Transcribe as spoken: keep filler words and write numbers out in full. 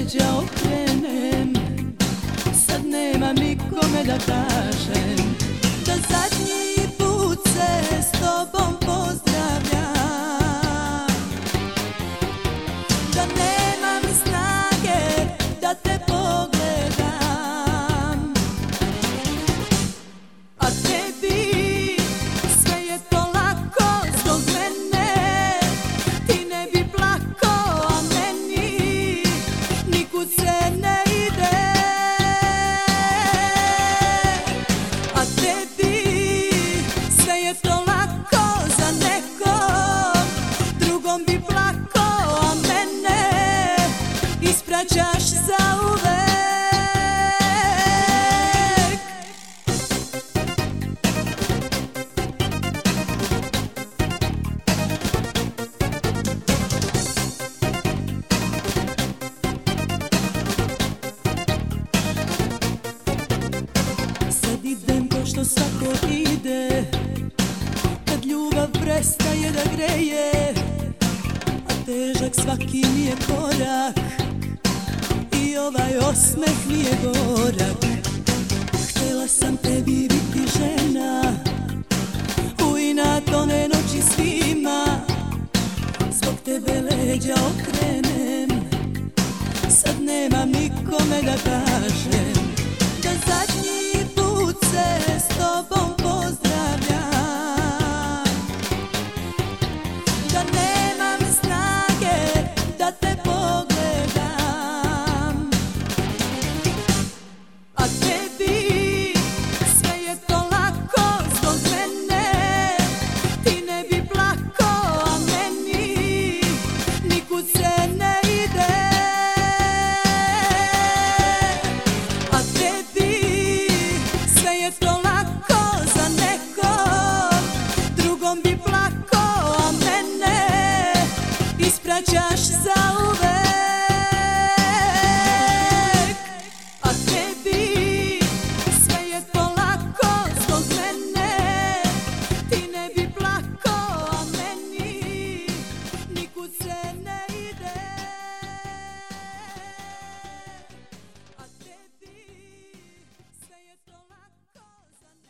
leđa okrenem, sad nema nikome da kažem da zadnji put se s tobom pozdravljam, da nemam snage da te pogledam, a tebi sve je to lako zbog mene, ti ne bi plako, a meni nikud se ne ide, a tebi sve je to lako za nekom drugom bi plako, a mene ispraćaš zauvek. Sad idem ko što svako ide, kad ljubav prestaje da greje, a težak svaki mi je korak i ovaj osmeh mi je gorak. Htjela sam tebi biti žena, u inat one noći svima, zbog tebe leđa okrenem, sad nemam nikome da kažem